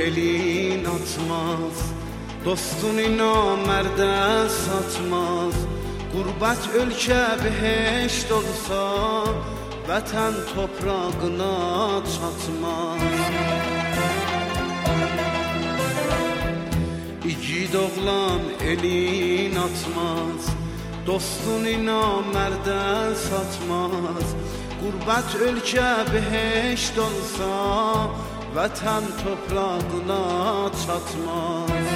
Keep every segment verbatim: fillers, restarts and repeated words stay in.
elin atmaz, dostunu namərdə satmaz. Qurbət ölkə beheşt olsa, vətən toprağına çatmaz. İgid oğlan elin atmaz, dostunu namərdə satmaz. Qurbət ölkə beheşt olsa, vətən toprağına çatmaz.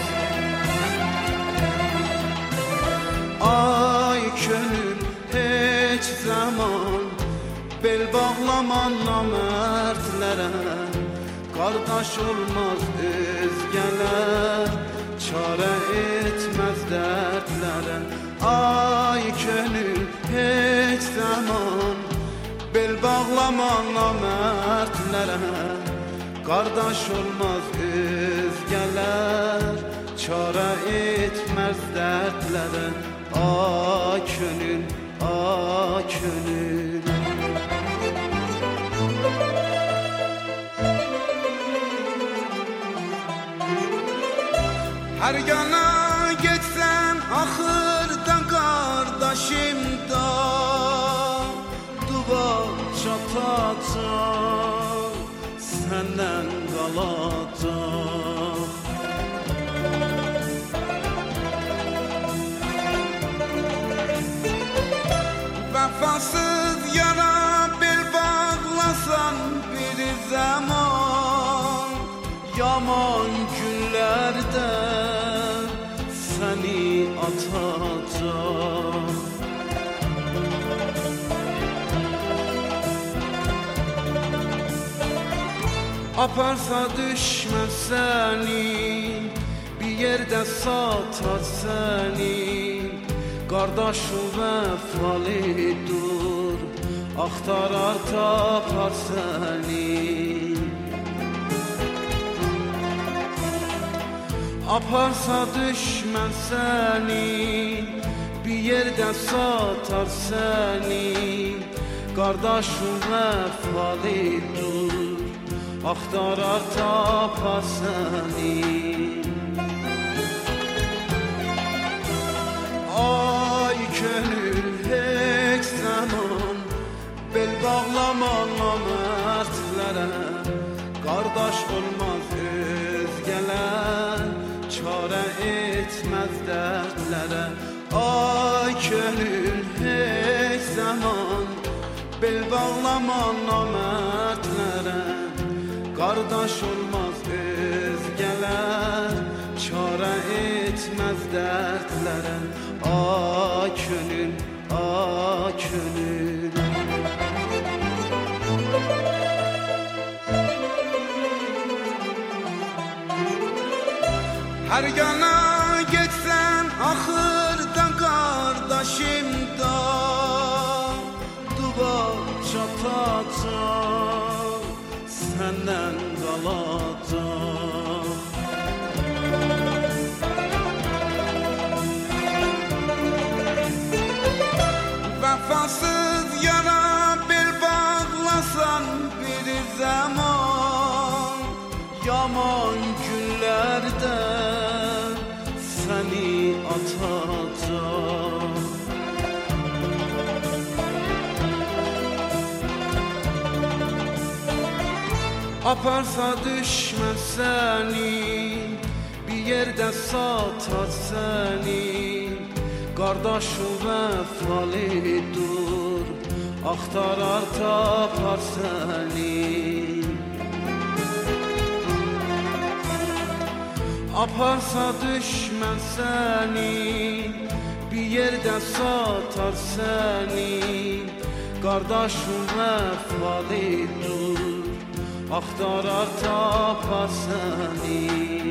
Ay könül heç zaman bel bağlaman namərdlərə, qardaş olmaz özgələr, çarə etməz dərdlərə. Ay könül heç zaman bel bağlaman namərdlərə, qardaş olmaz özgələr, çarə etməz dərdlərə. Ay könül, ay könül. Hər yana getsən axırda qardaşım da duvar çatacaq, səndən qalacaq. Vəfasız yara bel bağlasan bir zaman, yaman günlərdə səni atacaq. Aparsa düşmez səni, bir yerdə satar səni. Qardaşın vəfalıdır, axtarar tapar səni. Aparsa düşmən səni, bir yerdə satar səni. Qardaşın vəfalıdır, axtarar tapar səni. Ay könül heç zaman bel bağlaman namərdlərə, qardaş olmaz özgələr, çarə etməz dərdlərə. Ay könül heç zaman bel bağlaman namərdlərə, qardaş olmaz özgələr, çarə etməz dərdlərə. Ay könül, ay könül. Hər yana getsən axırda qardaşım da duvar çatacaq, səndən qalacaq. Vəfasız yara bel bağlasan bir zaman, yaman günlərdə səni atacaq. Aparsa düşmez səni, bir yerdə satar səni. Qardaşın vəfalıdır, axtarar tapar səni. Aparsa düşmən səni, bir yerdə satar səni. Qardaşın vəfalıdır, axtarar tapar səni.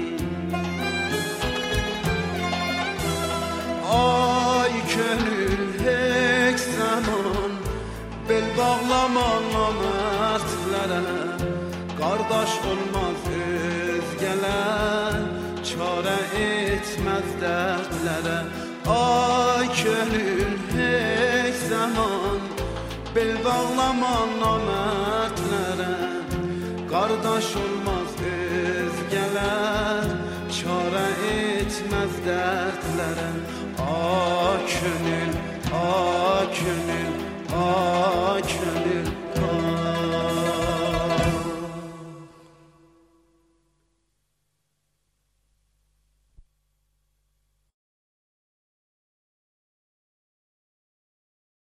Ay könül heç zaman bel bağlaman namərdlərə, qardaş olmaz özgələr, çarə etməz dərdlərə. Ay könül heç zaman bel bağlaman namərdlərə, qardaş olmaz özgələr. sözler çare etmez dertlere. Ah gönül, ah gönül, ah gönül.